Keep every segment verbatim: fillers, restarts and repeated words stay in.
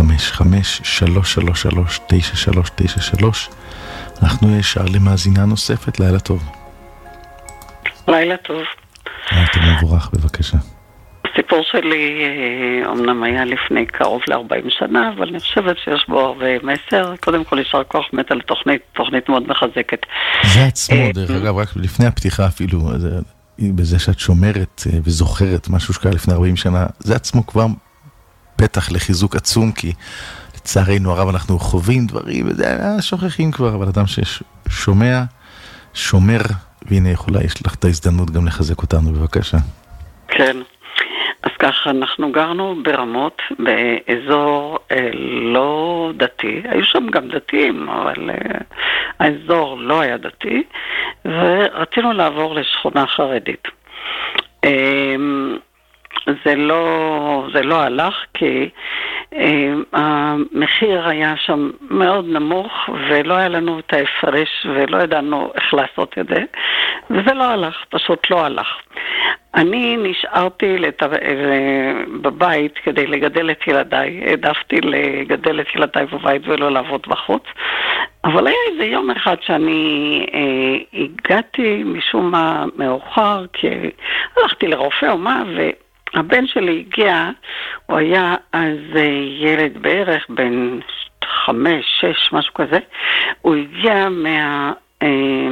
חמש חמש שלוש שלוש שלוש תשע שלוש תשע שלוש. אנחנו ישר למאזינה נוספת. לילה טוב. לילה טוב. לילה טוב מבורך, בבקשה. הסיפור שלי אומנם היה לפני קרוב ל-ארבעים שנה, אבל אני חושבת שיש בו הרבה מסר. קודם כל ישר כוח מת על תוכנית, תוכנית מאוד מחזקת. זה עצמו, דרך אגב, רק לפני הפתיחה אפילו, בזה שאת שומרת וזוכרת משהו שקרה לפני ארבעים שנה, זה עצמו כבר פתח לחיזוק עצום, כי לצערנו הרב אנחנו חווים דברים, וזה שוכחים כבר, אבל אדם ששומע, שומר, והנה יכולה, יש לך את ההזדמנות גם לחזק אותנו, בבקשה. כן. אז ככה, אנחנו גרנו ברמות, באזור אה, לא דתי, היו שם גם דתיים, אבל אה, האזור לא היה דתי, ורצינו לעבור לשכונה חרדית. אה, זה לא, זה לא הלך, כי אה, המחיר היה שם מאוד נמוך, ולא היה לנו את ההפרש, ולא ידענו איך לעשות את זה, וזה לא הלך, פשוט לא הלך. אני נשארתי לת... בבית כדי לגדל את ילדיי, העדפתי לגדל את ילדיי בבית ולא לעבוד בחוץ, אבל היה איזה יום אחד שאני אה, הגעתי משום מה מאוחר, כי הלכתי לרופא או מה, והבן שלי הגיע, הוא היה אז ילד בערך בין חמש, שש, משהו כזה, הוא הגיע מה... אה,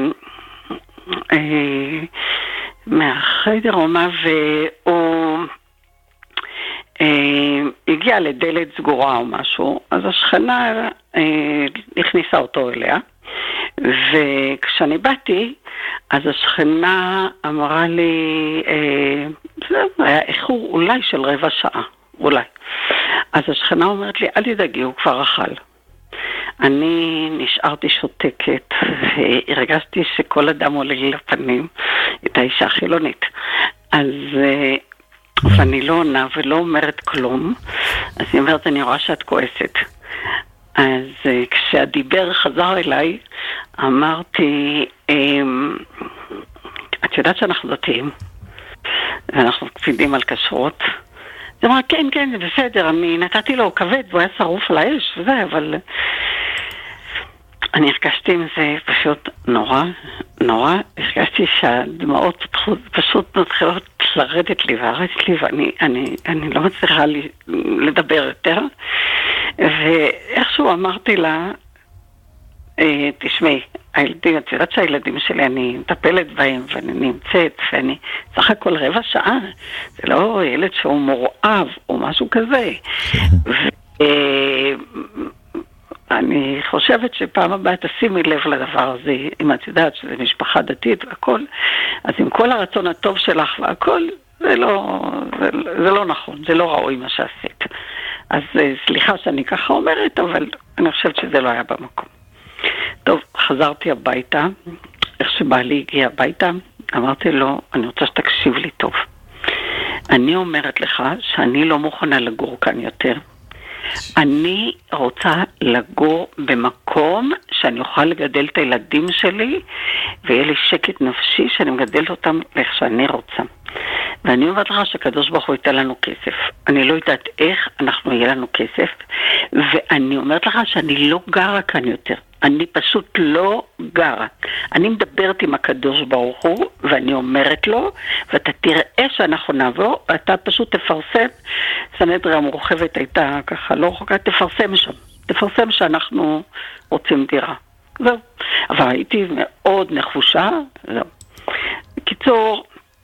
אה, מהחדר אומה, והוא אה, הגיע לדלת סגורה או משהו, אז השכנה אה, הכניסה אותו אליה, וכשאני באתי, אז השכנה אמרה לי, אה, זה היה איחור אולי של רבע שעה, אולי. אז השכנה אומרת לי, אל תדאגי, הוא כבר אכל. אני נשארתי שותקת, והרגשתי שכל אדם עולה לי לפנים, את האישה חילונית. אז אני לא עונה ולא אומרת כלום, אז היא אומרת, אני רואה שאת כועסת. אז כשהדיבר חזר אליי, אמרתי, את יודעת שאנחנו דתיים, ואנחנו קפידים על כשרות. זה אמרה, כן, כן, זה בסדר, אני נתתי לו כבד, והוא היה שרוף על האש, וזה, אבל... אני הרגשתי עם זה פשוט נורא, נורא, הרגשתי שהדמעות פתחו, פשוט מתחילות לרדת לי והרדת לי, ואני אני, אני לא מצליחה לדבר יותר, ואיכשהו אמרתי לה, תשמעי, הילדים, את יודעת שהילדים שלי, אני מטפלת בהם, ואני נמצאת, ואני סך הכל רבע שעה, זה לא ילד שהוא מורעב, או משהו כזה, ו... אני חושבת שפעם הבאה תשימי לב לדבר הזה, אם את יודעת שזה משפחה דתית והכל, אז עם כל הרצון הטוב שלך והכל, זה לא, זה, זה לא נכון, זה לא ראוי מה שעשית. אז סליחה שאני ככה אומרת, אבל אני חושבת שזה לא היה במקום. טוב, חזרתי הביתה, איך שבעלי הגיע הביתה, אמרתי לו, אני רוצה שתקשיב לי טוב. אני אומרת לך שאני לא מוכנה לגור כאן יותר. אני רוצה לגור במקום שאני אוכל לגדל את הילדים שלי, ויהיה לי שקט נפשי שאני מגדלת אותם איך שאני רוצה. ואני אומרת לך שהקדוש ברוך הוא ייתן לנו כסף. אני לא יודעת איך אנחנו יהיה לנו כסף, ואני אומרת לך שאני לא גרה כאן יותר. אני פשוט לא גרה. אני מדברת עם הקדוש ברוך הוא, ואני אומרת לו, ואתה תראה שאנחנו נעבור, אתה פשוט תפרסם, סנהדריה המורחבת הייתה ככה, לא רחוקה, תפרסם שם. תפרסם שאנחנו רוצים דירה. זהו. אבל הייתי מאוד נחושה, זהו. בקיצור,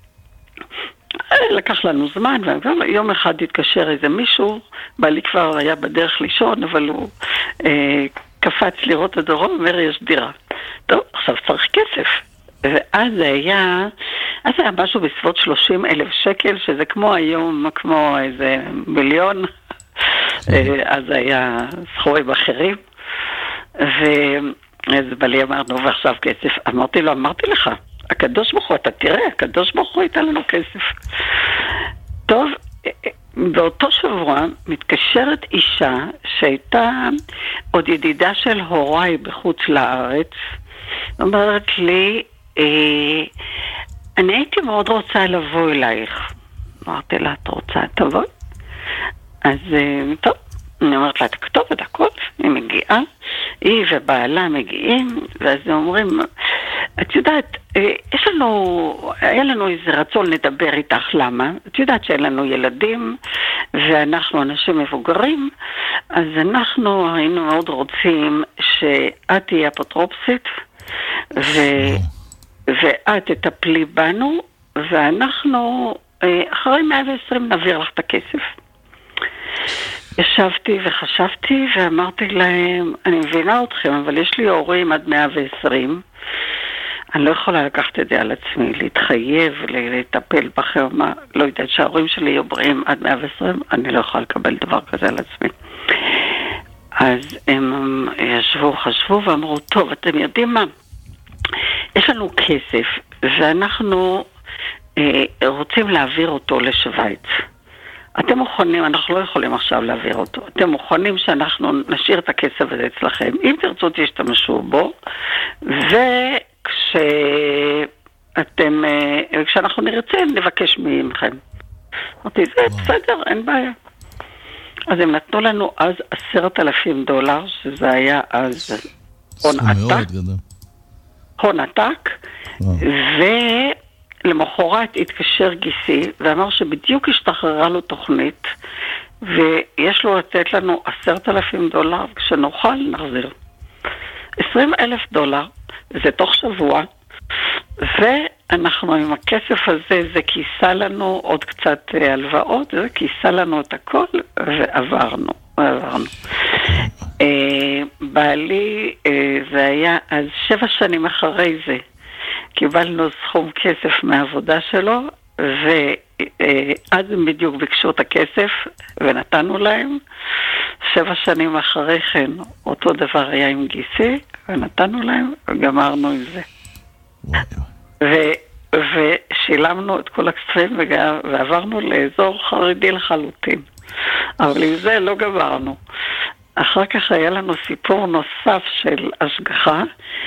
לקח לנו זמן, ויום אחד התקשר איזה מישהו, בעלי כבר היה בדרך לישון, אבל הוא אה, קפץ לראות את הדרום, אומר, יש דירה. טוב, עכשיו צריך כסף. ואז זה היה, אז היה משהו בסביבות שלושים אלף שקל, שזה כמו היום, כמו איזה מיליון, אז היה סכומים אחרים. ואז בעלי אמר, נו, ועכשיו כסף. אמרתי לו, אמרתי לך, הקדוש ברוך הוא, אתה תראה, הקדוש ברוך הוא ייתן לנו כסף. טוב, באותו שבוע מתקשרת אישה שהייתה עוד ידידה של הוריי בחוץ לארץ, אומרת לי, אה, אני הייתי מאוד רוצה לבוא אלייך. אמרתי לה, את רוצה, תבוא? אז אה, טוב, אני אומרת לה, תכתוב את הכל, היא מגיעה, היא ובעלה מגיעים, ואז הם אומרים, את יודעת, יש לנו, היה לנו איזה רצון לדבר איתך, למה? את יודעת שאין לנו ילדים, ואנחנו אנשים מבוגרים, אז אנחנו היינו מאוד רוצים שאת תהיה אפוטרופסית, ו... ואת תטפלי בנו, ואנחנו אחרי מאה ועשרים נעביר לך את הכסף. ישבתי וחשבתי ואמרתי להם, אני מבינה אתכם, אבל יש לי הורים עד מאה ועשרים, אני לא יכולה לקחת את זה על עצמי, להתחייב, לטפל בכם, מה, לא יודעת שההורים שלי יהיו בריאים עד מאה ועשרים, אני לא יכולה לקבל דבר כזה על עצמי. אז הם ישבו, חשבו ואמרו, טוב, אתם יודעים מה? יש לנו כסף, ואנחנו אה, רוצים להעביר אותו לשוויץ. אתם מוכנים, אנחנו לא יכולים עכשיו להעביר אותו, אתם מוכנים שאנחנו נשאיר את הכסף הזה אצלכם, אם תרצו תשתמשו בו, וכשאתם, כשאנחנו נרצה נבקש מכם. אמרתי, זה בסדר, אין בעיה. אז הם נתנו לנו אז עשרת אלפים דולר, שזה היה אז הון עתק, הון עתק, ו... למחרת התקשר גיסי ואמר שבדיוק השתחררה לו תוכנית ויש לו לתת לנו עשרת אלפים דולר, כשנוכל נחזיר. עשרים אלף דולר, זה תוך שבוע, ואנחנו עם הכסף הזה, זה כיסה לנו עוד קצת הלוואות, זה כיסה לנו את הכל ועברנו, ועברנו. בעלי, זה היה אז שבע שנים אחרי זה, קיבלנו סכום כסף מהעבודה שלו, ואז הם בדיוק ביקשו את הכסף, ונתנו להם. שבע שנים אחרי כן, אותו דבר היה עם גיסי, ונתנו להם, וגמרנו עם זה. ו- ושילמנו את כל הכספים, ועברנו לאזור חרדי לחלוטין. אבל עם זה לא גמרנו. אחר כך היה לנו סיפור נוסף של השגחה,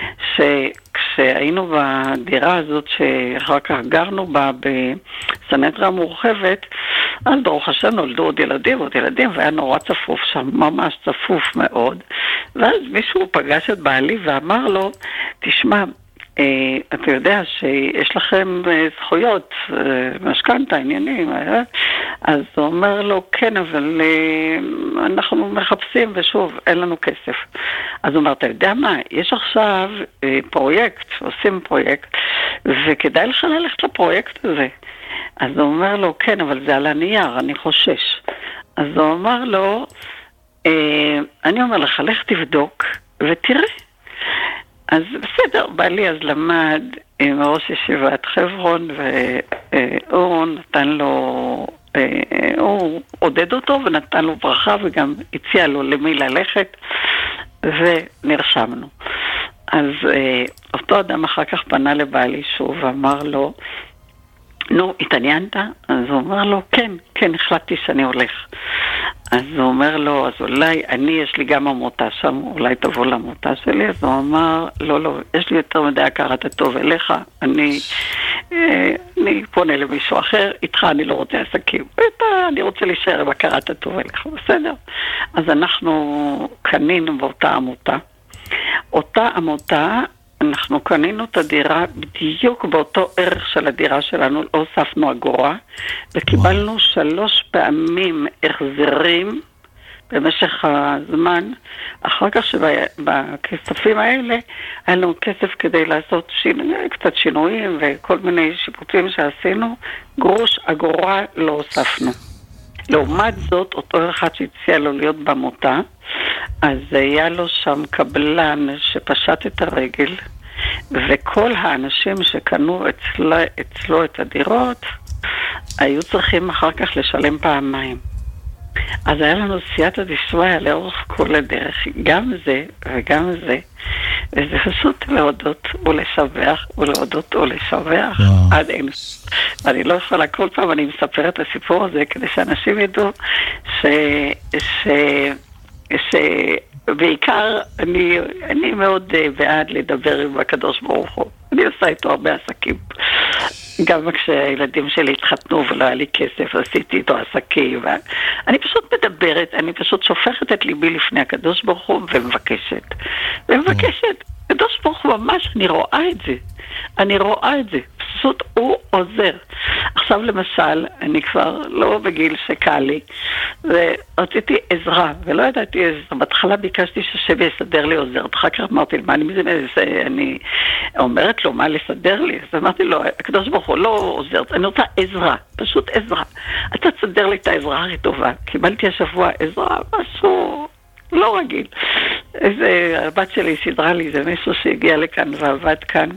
שכשהיינו בדירה הזאת שאחר כך גרנו בה בסנטרה מורחבת, אז ברוך השם נולדו עוד ילדים, עוד ילדים, והיה נורא צפוף שם, ממש צפוף מאוד. ואז מישהו פגש את בעלי ואמר לו, תשמע, אתה יודע שיש לכם זכויות, משכנתה, עניינים, אז הוא אומר לו, כן, אבל אנחנו מחפשים ושוב, אין לנו כסף. אז הוא אומר, אתה יודע מה, יש עכשיו פרויקט, עושים פרויקט, וכדאי לך ללכת לפרויקט הזה. אז הוא אומר לו, כן, אבל זה על הנייר, אני חושש. אז הוא אומר לו, אני אומר לך, לך תבדוק ותראה. אז בסדר, בעלי אז למד עם ראש ישיבת חברון, והוא נתן לו, הוא עודד אותו ונתן לו ברכה, וגם הציע לו למי ללכת, ונרשמנו. אז אותו אדם אחר כך פנה לבעלי שוב ואמר לו, נו, התעניינת? אז הוא אומר לו, כן, כן, החלטתי שאני הולך. אז הוא אומר לו, אז אולי, אני, יש לי גם עמותה שם, אולי תבוא לעמותה שלי. אז הוא אמר, לא, לא, יש לי יותר מדי הכרת הטוב אליך, אני, אני פונה למישהו אחר, איתך אני לא רוצה עסקים, אני רוצה להישאר עם הכרת הטוב אליך, בסדר. אז אנחנו קנינו באותה עמותה. אותה עמותה, אנחנו קנינו את הדירה בדיוק באותו ערך של הדירה שלנו, לא הוספנו אגורה, וקיבלנו שלוש פעמים החזרים במשך הזמן. אחר כך שבכספים האלה היה לנו כסף כדי לעשות שינוי, קצת שינויים וכל מיני שיפוצים שעשינו, גרוש אגורה לא הוספנו. לעומת זאת, אותו אחד שהציע לו להיות במותה, אז היה לו שם קבלן שפשט את הרגל, וכל האנשים שקנו אצלו, אצלו את הדירות, היו צריכים אחר כך לשלם פעמיים. אז היה לנו סייעתא דשמיא לאורך כל הדרך, גם זה וגם זה, וזה פשוט להודות ולשבח, ולהודות ולשבח עד אין. אני לא יכולה, כל פעם אני מספר את הסיפור הזה, כדי שאנשים ידעו ש... ש... ש... בעיקר אני, אני מאוד בעד לדבר עם הקדוש ברוך הוא. אני עושה איתו הרבה עסקים. גם כשהילדים שלי התחתנו ולא היה לי כסף, עשיתי איתו עסקים. אני פשוט מדברת, אני פשוט שופכת את ליבי לפני הקדוש ברוך הוא ומבקשת. ומבקשת, הקדוש ברוך הוא ממש, אני רואה את זה. אני רואה את זה. פשוט הוא עוזר. עכשיו למשל, אני כבר לא בגיל שקל לי, ורציתי עזרה, ולא ידעתי עזרה. בהתחלה ביקשתי ששבי יסדר לי עוזרת. אחר כך אמרתי, מה אני מזה? אני אומרת לו, מה לסדר לי? אז אמרתי לו, הקדוש ברוך הוא לא עוזרת, אני רוצה עזרה, פשוט עזרה. אתה תסדר לי את העזרה הכי טובה. קיבלתי השבוע עזרה, משהו לא רגיל. איזה, הבת שלי סדרה לי, זה מישהו שהגיע לכאן ועבד כאן.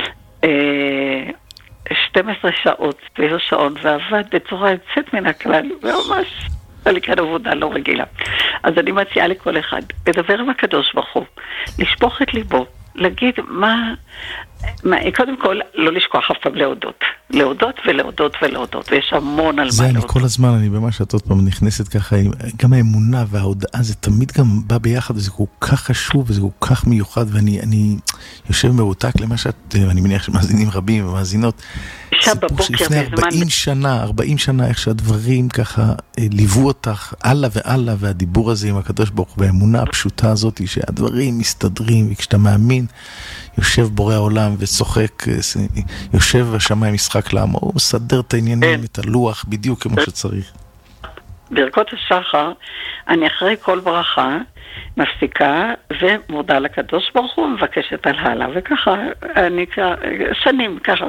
שתים עשרה שעות סביב השעון ועבד בצורה יוצאת מן הכלל, וממש היה לי כאן עבודה לא רגילה. אז אני מציעה לכל אחד לדבר עם הקדוש ברוך הוא, לשפוך את ליבו, להגיד מה, מה קודם כל לא לשכוח אף פעם להודות, להודות ולהודות ולהודות, ויש המון על זה מה אני להודות. כל הזמן, אני ממש את עוד פעם נכנסת ככה, גם האמונה וההודעה זה תמיד גם בא ביחד, וזה כל כך חשוב וזה כל כך מיוחד, ואני אני יושב מרותק למה שאת, אני מניח שמאזינים רבים ומאזינות, סיפור שלפני ארבעים שנה, ארבעים שנה, איך שהדברים ככה ליוו אותך הלאה והלאה, והדיבור הזה עם הקדוש ברוך הוא, והאמונה הפשוטה הזאת שהדברים מסתדרים, וכשאתה מאמין, יושב בורא העולם וצוחק, יושב השמיים משחק לעמו, הוא מסדר את העניינים, את הלוח, בדיוק כמו שצריך. ברכות השחר, אני אחרי כל ברכה מפסיקה ומודה לקדוש ברוך הוא, מבקשת על הלאה, וככה אני שנים ככה,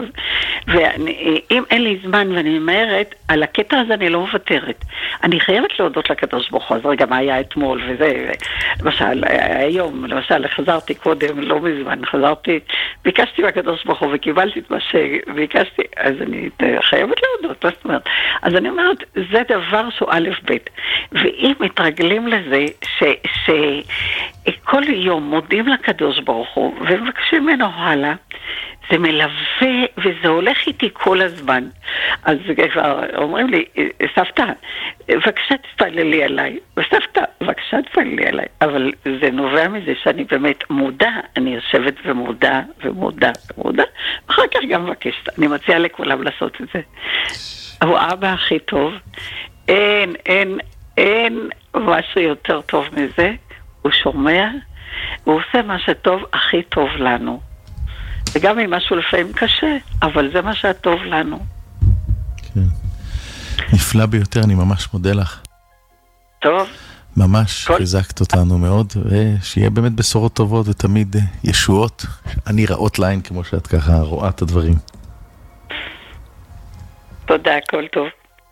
ואם אין לי זמן ואני ממהרת, על הקטע הזה אני לא מוותרת. אני חייבת להודות לקדוש ברוך הוא, אז רגע מה היה אתמול וזה, למשל היום, למשל חזרתי קודם, לא מזמן, חזרתי, ביקשתי מהקדוש ברוך הוא וקיבלתי את מה שביקשתי, אז אני חייבת להודות, זאת אומרת. אז אני אומרת, זה דבר שהוא א' ב', ואם מתרגלים לזה ש... ש... כל יום מודים לקדוש ברוך הוא ומבקשים ממנו הלאה, זה מלווה וזה הולך איתי כל הזמן. אז כבר אומרים לי, סבתא, בבקשה תפעלי עליי, וסבתא, בבקשה תפעלי עליי, אבל זה נובע מזה שאני באמת מודע, אני יושבת ומודע ומודע ומודע, ואחר כך גם מבקשת. אני מציעה לכולם לעשות את זה. הוא אבא הכי טוב, אין, אין, אין משהו יותר טוב מזה. הוא שומע, הוא עושה מה שטוב הכי טוב לנו. וגם אם משהו לפעמים קשה, אבל זה מה שטוב לנו. כן. נפלא ביותר, אני ממש מודה לך. טוב. ממש כל... חיזקת אותנו מאוד, ושיהיה באמת בשורות טובות ותמיד ישועות, אני ראות לעין כמו שאת ככה רואה את הדברים. תודה, כל טוב.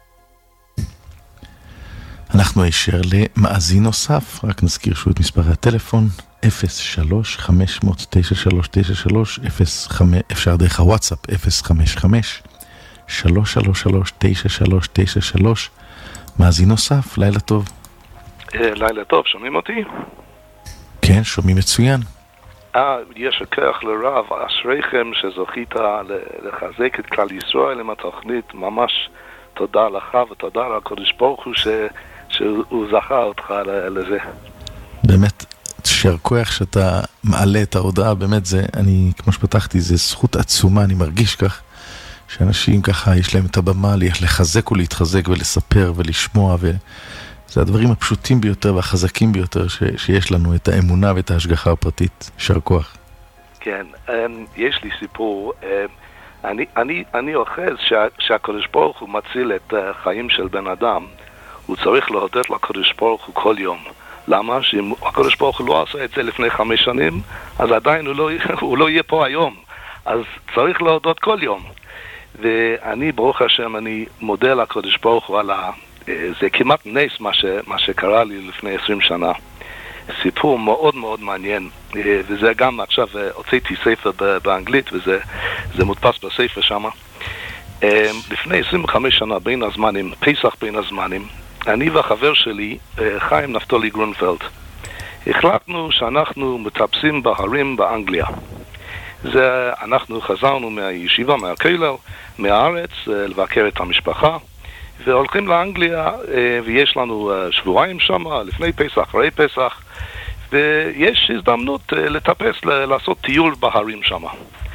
אנחנו הישר למאזין נוסף, רק נזכיר שוב את מספרי הטלפון, אפס שלוש חמש תשע שלוש תשע שלוש, אפשר דרך הוואטסאפ, אפס חמש חמש שלוש שלוש שלוש תשע שלוש תשע שלוש. מאזין נוסף, לילה טוב. לילה טוב, שומעים אותי? כן, שומעים מצוין. אה, יש הכרח לרב, אשריכם שזוכית לחזק את כלל ישראל עם התוכנית, ממש תודה לך ותודה לקדוש ברוך הוא ש... שהוא זכה אותך לזה. באמת, שר כוח שאתה מעלה את ההודעה, באמת זה, אני, כמו שפתחתי, זה זכות עצומה, אני מרגיש כך, שאנשים ככה יש להם את הבמה לחזק ולהתחזק ולספר ולשמוע, וזה הדברים הפשוטים ביותר והחזקים ביותר ש, שיש לנו, את האמונה ואת ההשגחה הפרטית. שר כוח. כן, יש לי סיפור, אני, אני, אני אוחז שה, שהקדוש ברוך הוא מציל את החיים של בן אדם, הוא צריך להודות לקדוש ברוך הוא כל יום. למה? שאם הקדוש ברוך הוא לא עשה את זה לפני חמש שנים, אז עדיין הוא לא, הוא לא יהיה פה היום. אז צריך להודות כל יום. ואני, ברוך השם, אני מודה לקדוש ברוך הוא על ה... זה כמעט נס מה, ש, מה שקרה לי לפני עשרים שנה. סיפור מאוד מאוד מעניין, וזה גם עכשיו הוצאתי ספר באנגלית, וזה זה מודפס בספר שמה. לפני עשרים וחמש שנה, בין הזמנים, פסח בין הזמנים, אני והחבר שלי, חיים נפתולי גרונפלד, החלטנו שאנחנו מטפסים בהרים באנגליה. זה, אנחנו חזרנו מהישיבה, מהכולל, מהארץ, לבקר את המשפחה, והולכים לאנגליה, ויש לנו שבועיים שם, לפני פסח, אחרי פסח, ויש הזדמנות לטפס, לעשות טיול בהרים שם.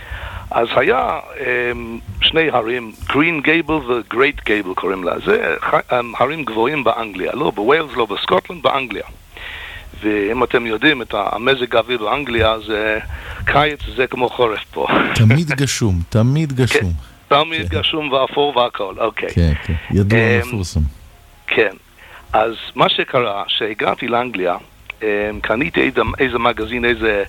אז היה שני הרים, גרין גייבל וגרייט גייבל קוראים לה, זה הרים גבוהים באנגליה, לא בווילס, לא בסקוטלנד, באנגליה. ואם אתם יודעים, את המזג האוויר באנגליה, זה קיץ, זה כמו חורף פה. תמיד גשום, תמיד גשום. תמיד גשום ואפור והכל, אוקיי. כן, כן, ידוע מפורסם. כן, אז מה שקרה, שהגעתי לאנגליה, קניתי איזה מגזין, איזה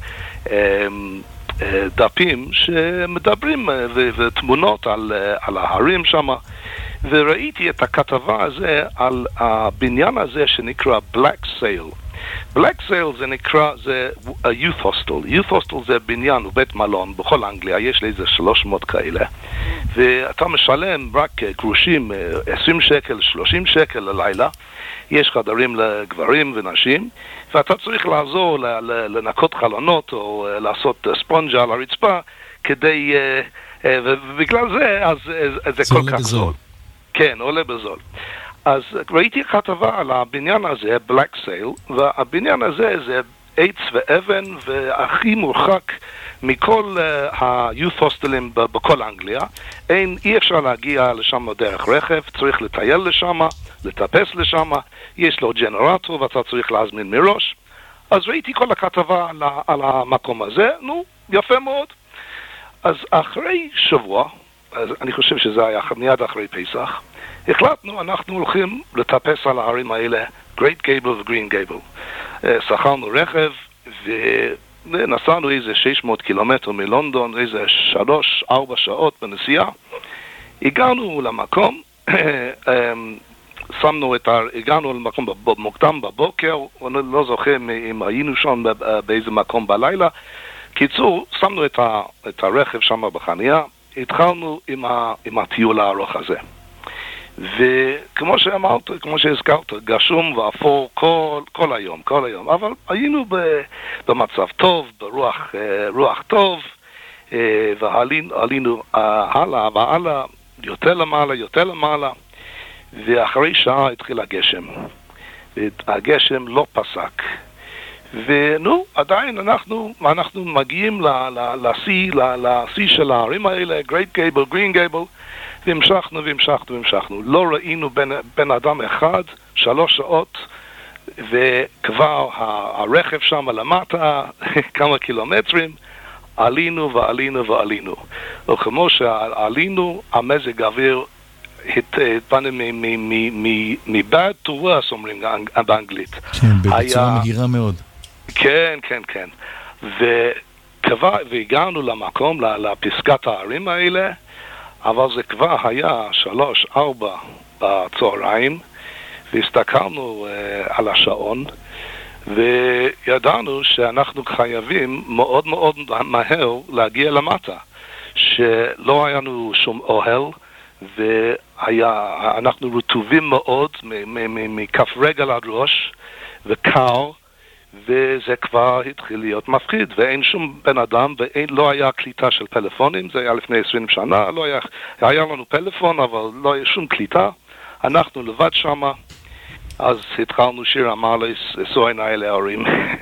דפים שמדברים ותמונות על ההרים שם, וראיתי את הכתבה הזה על הבניין הזה שנקרא Black Sail. Black Sail זה נקרא, זה a youth hostel. youth hostel זה בניין או בית מלון בכל אנגליה, יש לי איזה שלוש מאות כאלה, ואתה משלם רק גרושים, עשרים שקל, שלושים שקל ללילה. יש חדרים לגברים ונשים, ואתה צריך לעזור לנקות חלונות או לעשות ספונג'ה על הרצפה, כדי, ובגלל זה, אז זה כל כך זול. כן, עולה בזול. אז ראיתי כתבה על הבניין הזה, Black Sail, והבניין הזה זה עץ ואבן, והכי מורחק מכל ה-youth hostels בכל אנגליה. אין, אי אפשר להגיע לשם דרך רכב, צריך לטייל לשם, לטפס לשם, יש לו ג'נרטור ואתה צריך להזמין מראש. אז ראיתי כל הכתבה על, על המקום הזה, נו, יפה מאוד. אז אחרי שבוע, אז אני חושב שזה היה מיד אחרי פסח, החלטנו, אנחנו הולכים לטפס על ההרים האלה, גרייט גייבל וגרין גייבל. שכרנו רכב ונסענו איזה שש מאות קילומטר מלונדון, איזה שלוש, ארבע שעות בנסיעה. הגענו למקום, שמנו את ה... הגענו למקום מוקדם בבוקר, אני לא זוכר אם היינו שם באיזה מקום בלילה. קיצור, שמנו את, ה... את הרכב שם בחניה, התחלנו עם, ה... עם הטיול הארוך הזה. וכמו שאמרת, כמו שהזכרת, גשום ואפור כל, כל היום, כל היום. אבל היינו במצב טוב, ברוח רוח טוב, ועלינו הלאה והלאה, יותר למעלה, יותר למעלה, ואחרי שעה התחיל הגשם. והגשם לא פסק. ונו, עדיין אנחנו, אנחנו מגיעים לשיא, לשיא של הערים האלה, גרייט גייבל, גרין גייבל, והמשכנו והמשכנו והמשכנו. לא ראינו בן, בן אדם אחד, שלוש שעות, וכבר הרכב שם למטה, כמה קילומטרים, עלינו ועלינו ועלינו. וכמו שעלינו, המזג האוויר התפנה מ-bad to worse, אומרים באנגלית. כן, בצורה מהירה מאוד. כן, כן, כן. וכבר, והגענו למקום, לפסקת הערים האלה, אבל זה כבר היה שלוש, ארבע בצהריים, והסתכלנו uh, על השעון, וידענו שאנחנו חייבים מאוד מאוד מהר להגיע למטה, שלא היה לנו שום אוהל, ואנחנו רטובים מאוד מכף רגל עד ראש, וקר, וזה כבר התחיל להיות מפחיד, ואין שום בן אדם, ולא היה קליטה של פלאפונים, זה היה לפני עשרים שנה, לא היה, היה לנו פלאפון, אבל לא היה שום קליטה, אנחנו לבד שמה, אז התחלנו שיר המעלה, אסוין האלה ההורים,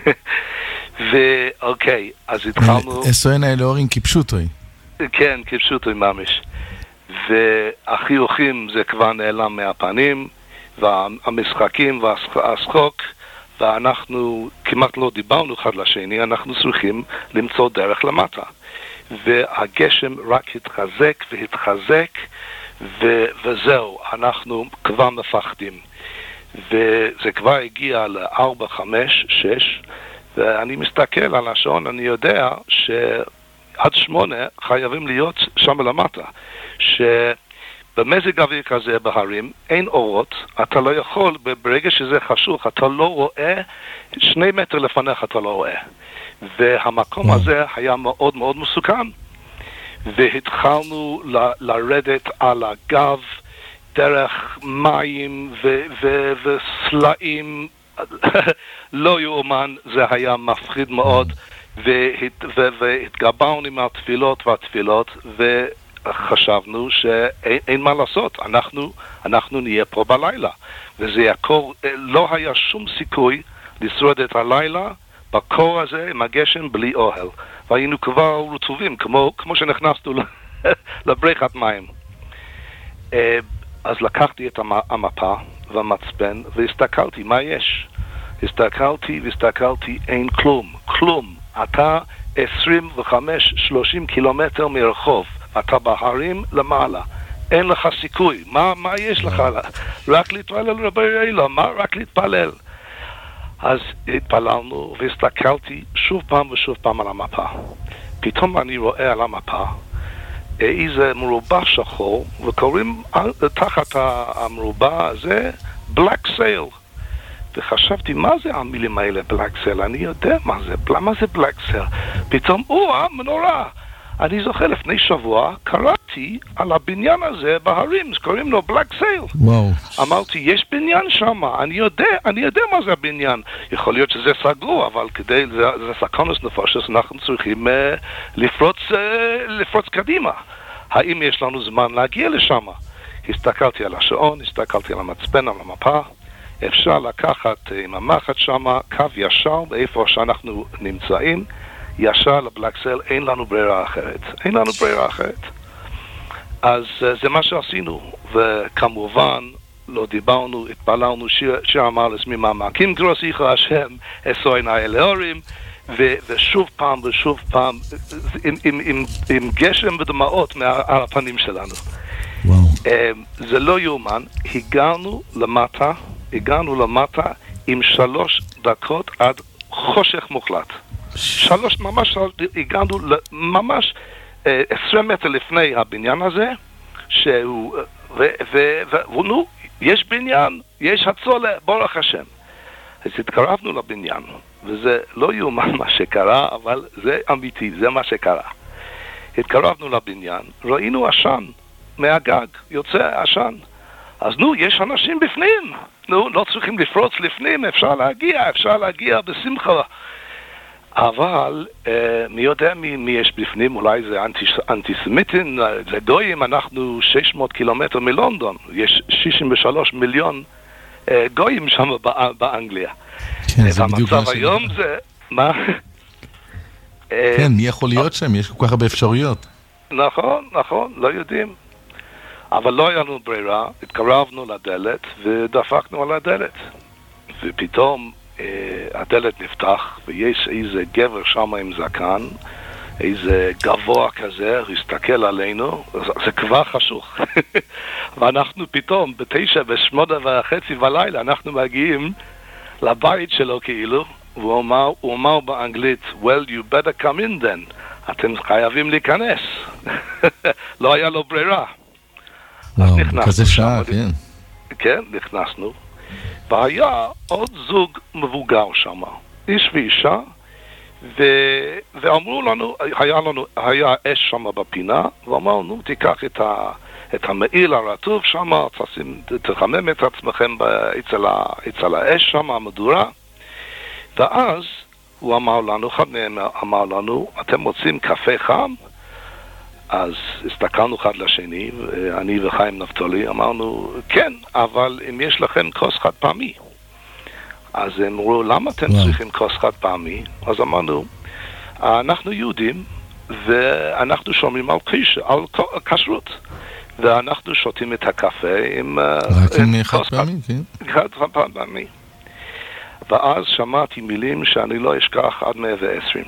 ואוקיי, אז התחלנו... אסוין האלה ההורים כפשוטוי. כן, כפשוטוי ממש, והחיוכים זה כבר נעלם מהפנים, והמשחקים והשחוק, ואנחנו כמעט לא דיברנו אחד לשני, אנחנו צריכים למצוא דרך למטה. והגשם רק התחזק והתחזק, ו- וזהו, אנחנו כבר מפחדים. וזה כבר הגיע ל-ארבע, חמש, שש, ואני מסתכל על השעון, אני יודע שעד שמונה חייבים להיות שם למטה. ש... במזג אוויר כזה בהרים, אין אורות, אתה לא יכול, ברגע שזה חשוך, אתה לא רואה, שני מטר לפניך אתה לא רואה. והמקום הזה היה מאוד מאוד מסוכן. והתחלנו ל- לרדת על הגב, דרך מים ו- ו- וסלעים, לא יאומן, זה היה מפחיד מאוד, והת- ו- והתגברנו עם התפילות והתפילות, ו... חשבנו שאין מה לעשות, אנחנו, אנחנו נהיה פה בלילה, וזה יקור, לא היה שום סיכוי לשרוד את הלילה בקור הזה, עם הגשם, בלי אוהל. והיינו כבר רטובים, כמו, כמו שנכנסנו לבריכת מים. אז לקחתי את המפה והמצפן, והסתכלתי, מה יש? הסתכלתי והסתכלתי, אין כלום, כלום. אתה עשרים וחמש שלושים קילומטר מרחוב, אתה בהרים למעלה. אין לך סיכוי. מה, מה יש לך? רק להתפלל רבי אלוהים, מה? רק להתפלל. אז התפללנו והסתכלתי שוב פעם ושוב פעם על המפה. פתאום אני רואה על המפה איזה מרובע שחור, וקוראים תחת המרובע הזה Black Sail. וחשבתי, מה זה המילים האלה, Black Sail? אני יודע מה זה, מה זה Black Sail? פתאום, או, מנורה. אני זוכר לפני שבוע, קראתי על הבניין הזה בהרים, קוראים לו Black Sail. וואו. אמרתי, יש בניין שם, אני יודע, אני יודע מה זה הבניין. יכול להיות שזה סגור, אבל כדי, זה, זה סכנות נפשות, אנחנו צריכים uh, לפרוץ, uh, לפרוץ קדימה. האם יש לנו זמן להגיע לשם? הסתכלתי על השעון, הסתכלתי על המצפן, על המפה. אפשר לקחת uh, עם המחט שם, קו ישר, באיפה שאנחנו נמצאים, ישר לבלק סייל, אין לנו ברירה אחרת. אין לנו ברירה אחרת. אז uh, זה מה שעשינו, וכמובן, לא דיברנו, התפללנו, שיר, שיר אמר לסמי מעמקים גרוסיך השם, אסו עיני אלוהים, ו- ושוב פעם ושוב פעם, עם, עם, עם, עם גשם ודמעות על הפנים שלנו. וואו. Uh, זה לא יאומן, הגענו למטה, הגענו למטה עם שלוש דקות עד חושך מוחלט. שלוש, ממש, הגענו ממש עשרים מטר לפני הבניין הזה, שהוא, ונו, יש בניין, יש הצולה, ברוך השם. אז התקרבנו לבניין, וזה לא יאומן מה שקרה, אבל זה אמיתי, זה מה שקרה. התקרבנו לבניין, ראינו עשן מהגג, יוצא עשן. אז נו, יש אנשים בפנים, נו, לא צריכים לפרוץ לפנים, אפשר להגיע, אפשר להגיע בשמחה. אבל אה, מי יודע מי, מי יש בפנים, אולי זה אנטיס, אנטיסמיטים, זה גויים, אנחנו שש מאות קילומטר מלונדון, יש שישים ושלושה מיליון אה, גויים שם באנגליה. כן, זה בדיוק המצב היום זה, מה? כן, מי יכול להיות שם? יש כל כך הרבה אפשרויות. נכון, נכון, לא יודעים. אבל לא היה לנו ברירה, התקרבנו לדלת ודפקנו על הדלת. ופתאום אה, הדלת נפתח, ויש איזה גבר שם עם זקן, איזה גבוה כזה, הוא הסתכל עלינו, זה כבר חשוך. ואנחנו פתאום, בתשע, בשמונה וחצי בלילה, אנחנו מגיעים לבית שלו כאילו, והוא אמר, הוא אמר באנגלית, well, you better come in then. אתם חייבים להיכנס. לא היה לו ברירה. וואו, כזה שעה, כן. כן, נכנסנו. והיה עוד זוג מבוגר שם, איש ואישה, ו... ואמרו לנו, היה לנו, היה אש שם בפינה, ואמרנו, תיקח את, ה... את המעיל הרטוב שם, תשים, תחמם את עצמכם אצל, ה... אצל האש שם, המדורה, ואז הוא אמר לנו, אחד מהם אמר לנו, אתם רוצים קפה חם? אז הסתכלנו אחד לשני, אני וחיים נפתולי, אמרנו, כן, אבל אם יש לכם כוס חד פעמי. אז הם אמרו, למה אתם wow. צריכים כוס חד פעמי? אז אמרנו, אנחנו יהודים, ואנחנו שומרים על, קיש, על כשרות, ואנחנו שותים את הקפה עם, רק עם, עם חד פעמי, כן. חד פעמי. ואז שמעתי מילים שאני לא אשכח עד מאה ועשרים.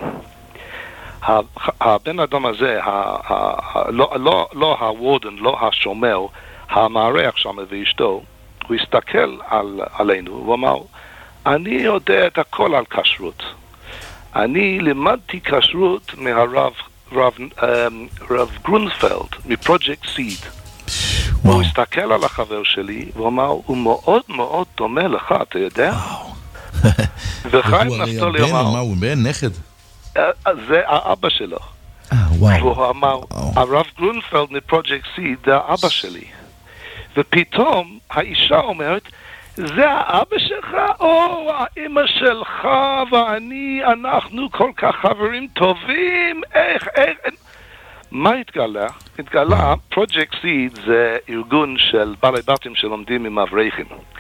הבן אדם הזה, לא הוורדן, לא השומר, המערך שם ואשתו, הוא הסתכל עלינו, הוא אמר, אני יודע את הכל על כשרות. אני לימדתי כשרות מהרב רב גרונפלד, מפרויקט סיד. הוא הסתכל על החבר שלי, והוא אמר, הוא מאוד מאוד דומה לך, אתה יודע? וחיים נפתולי אמר, מה, הוא בן נכד? זה האבא שלו. והוא אמר, הרב גרונפלד מפרויקט סיד, זה האבא שלי. ופתאום האישה אומרת, זה האבא שלך? או, האמא שלך ואני, אנחנו כל כך חברים טובים. איך, איך, מה התגלה? התגלה, פרויקט סיד זה ארגון של בעלי בתים שלומדים עם אברכים.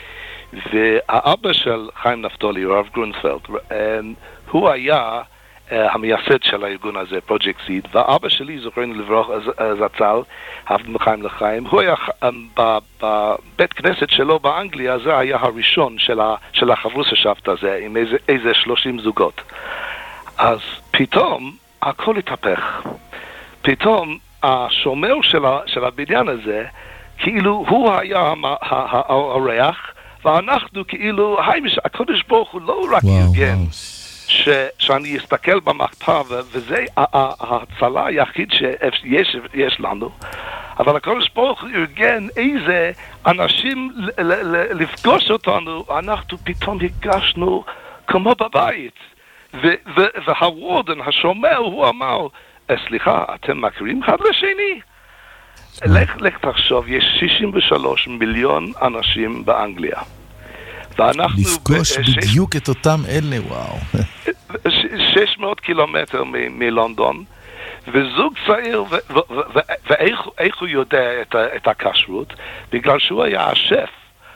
והאבא של חיים נפתולי, הרב גרונפלד, הוא היה המייסד של הארגון הזה, פרויקט סיד, והאבא שלי, זוכרנו לברוך, זצ"ל, עבד מחיים לחיים, הוא היה בבית כנסת שלו באנגליה, זה היה הראשון של החברוס השבט הזה, עם איזה שלושים זוגות. אז פתאום הכל התהפך. פתאום השומר של הבניין הזה, כאילו הוא היה האורח, ואנחנו כאילו, הקודש ברוך הוא לא רק יוגן, שאני אסתכל במקפא, וזה ההצלה היחיד שיש לנו, אבל הקודש ברוך הוא יוגן איזה אנשים לפגוש אותנו, אנחנו פתאום הגשנו כמו בבית. והוורדן, השומר, הוא אמר, סליחה, אתם מכירים אחד לשני? לך, לך תחשוב, יש שישים ושלושה מיליון אנשים באנגליה. ואנחנו... לפגוש בדיוק את אותם אלה, וואו. שש מאות קילומטר מלונדון, וזוג צעיר, ואיך הוא יודע את הכשרות? בגלל שהוא היה השף.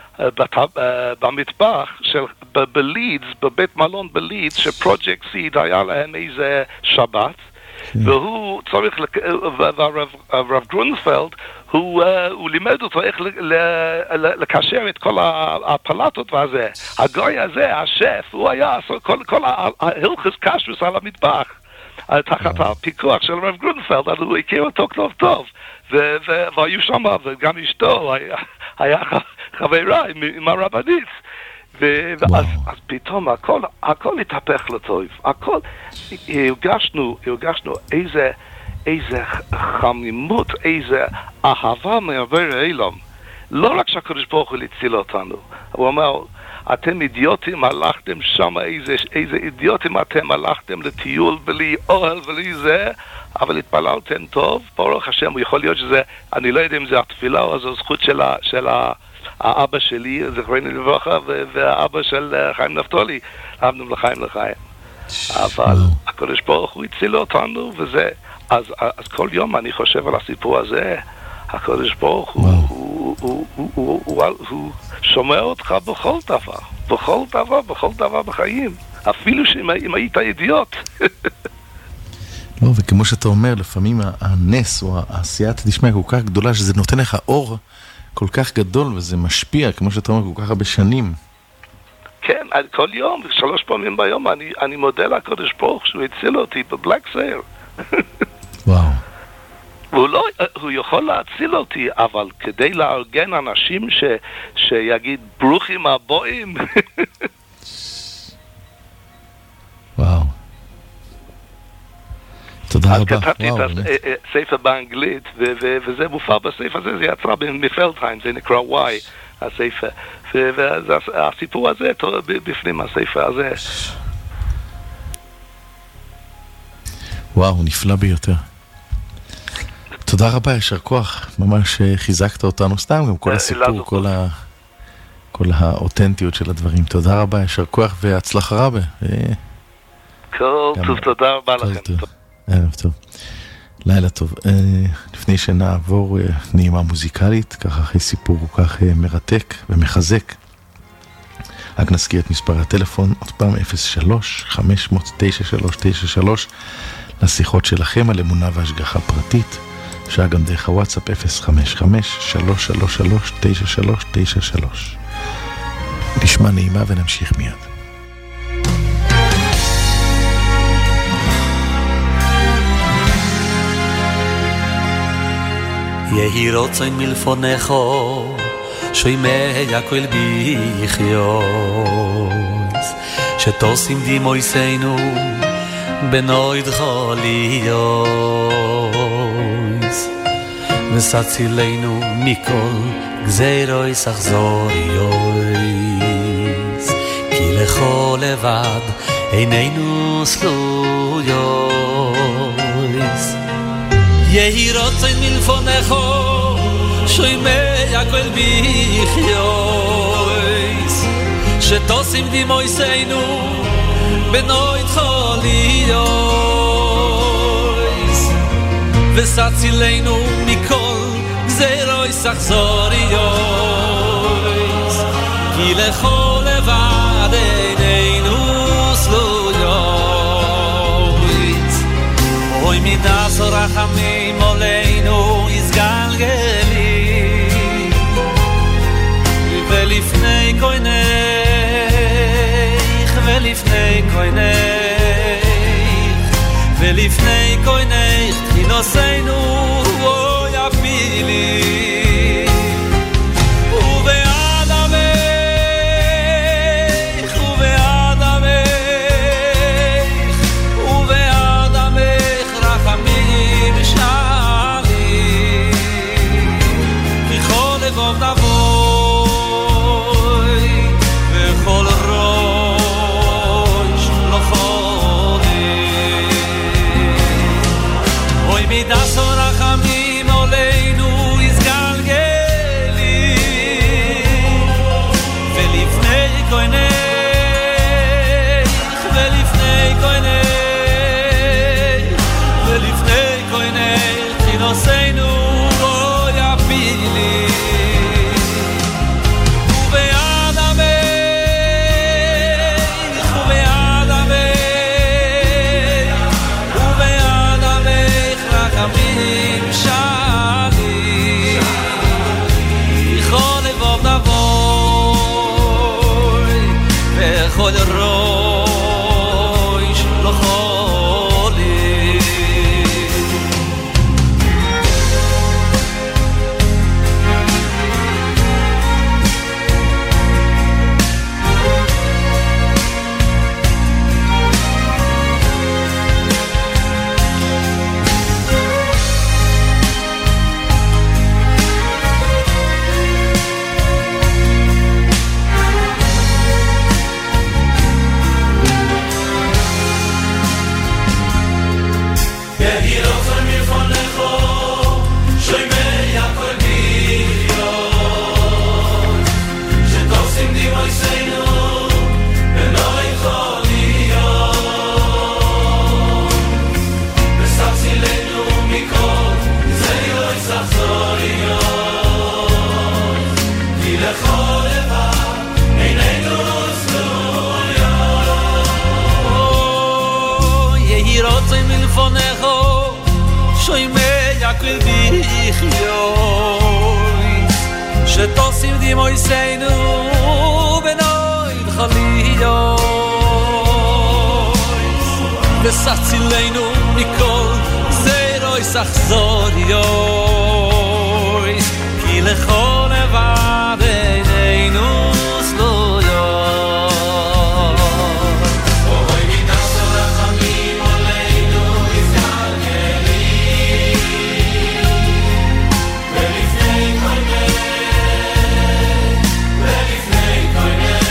במטבח של בלידס, בבית מלון בלידס, שפרויקט סיד היה להם איזה שבת, והוא צריך, והרב גרונפלד, הוא לימד אותו איך לקשר את כל הפלטות והזה. הגוי הזה, השף, הוא היה כל ההלכות קשרוס על המטבח, תחת הפיקוח של הרב גרונפלד, אז הוא הכיר אותו טוב טוב, והיו שם, וגם אשתו היה חברה עם הרבנית, ואז פתאום הכל התהפך לטוב, הכל, הרגשנו, הרגשנו איזה, איזה חמימות, איזה אהבה מעבר אילם. לא רק שהקדוש ברוך הוא הציל אותנו, הוא אומר, אתם אידיוטים, הלכתם שם, איזה, איזה אידיוטים אתם, הלכתם לטיול בלי אוהל בלי זה, אבל התפללתם טוב, ברוך השם, יכול להיות שזה, אני לא יודע אם זה התפילה או זו זכות של, של האבא שלי, זכרנו לברכה, והאבא של חיים נפתולי, אהבנו לחיים לחיים. אבל הקדוש ברוך הוא הציל אותנו, וזה, אז, אז כל יום אני חושב על הסיפור הזה, הקדוש ברוך הוא, הוא, הוא, הוא, הוא, הוא, הוא שומע אותך בכל דבר, בכל דבר, בכל דבר בחיים, אפילו שאם היית אידיוט. לא, וכמו שאתה אומר, לפעמים הנס או העשיית דשמיא כל כך גדולה, שזה נותן לך אור כל כך גדול, וזה משפיע, כמו שאתה אומר, כל כך הרבה שנים. כן, כל יום, שלוש פעמים ביום, אני, אני מודה לקדוש ברוך שהוא הציל אותי בבלק סייל. וואו. הוא לא, הוא יכול להציל אותי, אבל כדי לארגן אנשים ש, שיגיד ברוכים הבאים. וואו. תודה רבה. אז כתבתי את הספר באנגלית, וזה מופע בספר הזה, זה יצא מפלדהיים, זה נקרא וואי, הספר. והסיפור הזה, בפנים הספר הזה. וואו, נפלא ביותר. תודה רבה, ישר כוח, ממש חיזקת אותנו סתם, גם כל הסיפור, כל, ה... כל האותנטיות של הדברים. תודה רבה, ישר כוח והצלחה רבה. כל טוב, תודה רבה לכם. ערב טוב. לילה טוב. לפני שנעבור נעימה מוזיקלית, ככה אחרי סיפור כל כך מרתק ומחזק, רק נזכיר את מספר הטלפון, עוד פעם אפס שלוש חמש אפס אפס תשע שלוש תשע שלוש, לשיחות שלכם על אמונה והשגחה פרטית, אפשר גם דרך הוואטסאפ אפס חמש חמש שלוש שלוש שלוש תשע שלוש תשע שלוש. נשמע נעימה ונמשיך מיד. יהי רצון מלפונך שוימי הכל ביחיוס שתוסים דימויסנו בנויד חוליוס וסצילנו מכל גזירויס אכזוריוס כי לכל לבד עינינו סלויוס יהי רצון מלפונך שוימי הכל ביחיוס שתוסים דימויסנו בנויד חוליוס וסצילנו מכל גזירויס אכזוריוס כי לכל לבד איננו סלויות אוי מידס ורחמים עלינו יסגלגלי ולפני כהנך ולפני כהנך ולפני כהנך תחינוסנו אוי הפילי כל ראש לא חולי שתוסים דימויסנו בנויד חליות וסצילנו מכל זרוי סחזוריות כי לכל לבד איננו סלויות אוי מידס הרחמים עלינו יסגלגלי ולפני כהנך ולפני כהנך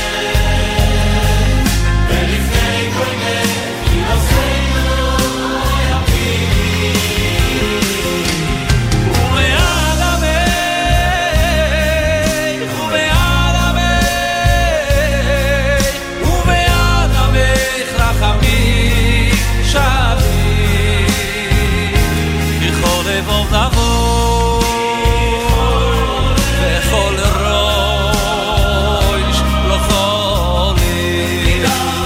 ולפני כהנך תחינוסנו הפילי ומעל המלך ומעל המלך ומעל המלך רחמים שבי בכל לבוב נבוא בכל ראש לא חולי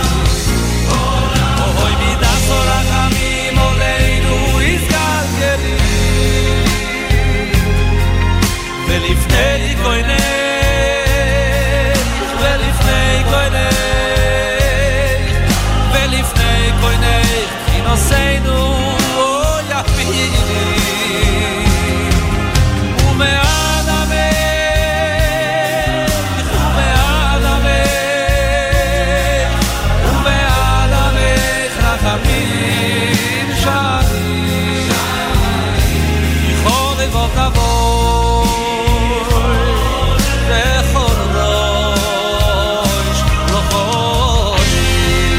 אוי מידס ורחמים עלינו יסגלגלי ולפני כהנך ולפני כהנך ולפני כהנך תחינוסנו אוי הפילי ומעל המלך ומעל המלך ומעל המלך רחמים שבי בכל לבוב נבוא בכל ראש לא חולי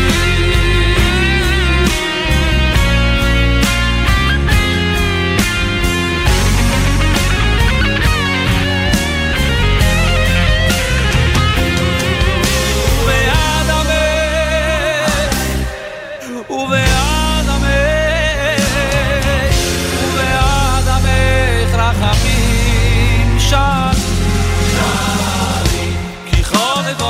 ובעד המלך ובעד המלך ובעד המלך רחמים שבי כי כל לבוב